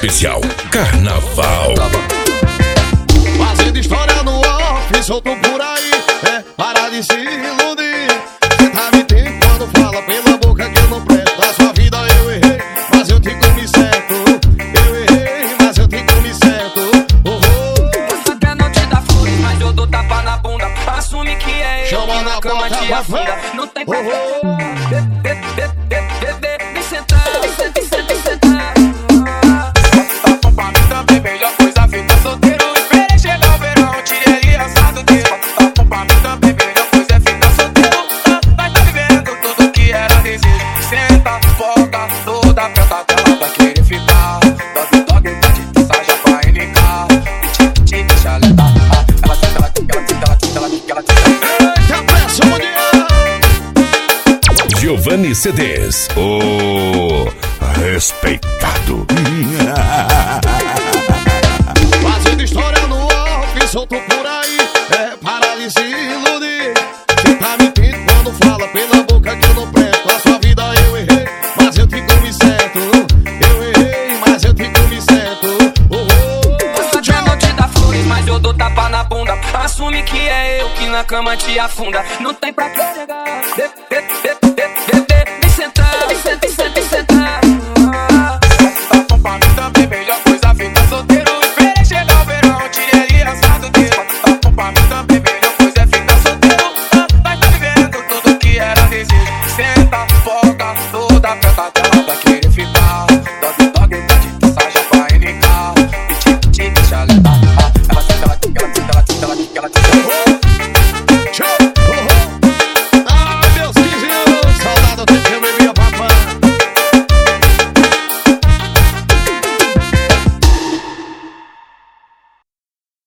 Oficial Carnaval. Fazendo história no off, solto por aí. É, para de se iludir. Cê tá mentindo quando fala pela boca que eu não presto. Na sua vida eu errei, mas eu te comi certo. Eu errei, mas eu te comi certo. Você quer não te dar flores, mas eu dou tapa na bunda. Assume que é eu Chama que na cama te afunda. Não tem pra bebê, vem sentar, vem sentar, vem sentar, vem sentar. Tá pra mim também, melhor coisa ficar solteiro. Esperei chegar o verão, tirei ele assado dele. Tá pra mim também, melhor coisa é ficar solteiro. Vai tá vivendo tudo que era desejo. Senta, foca, toda aperta dela vai querer ficar. Dog, dog, tá de saja pra NK. Te deixa levar. Ela senta, ela tica, ela tica, ela tica, ela tica, ela tica. Eita, pressa mundial! Giovanni CDs, o respeitado. Fazendo história no off, solto por aí. É, para de se iludir. Cê tá mentindo quando fala pela boca que eu não presto. Na sua vida eu errei, mas eu te comi certo. Eu errei, mas eu te comi certo. Você quer não te dar flores, mas eu dou tapa na bunda. Assume que é eu que na cama te afunda. Não tem pra que chegar.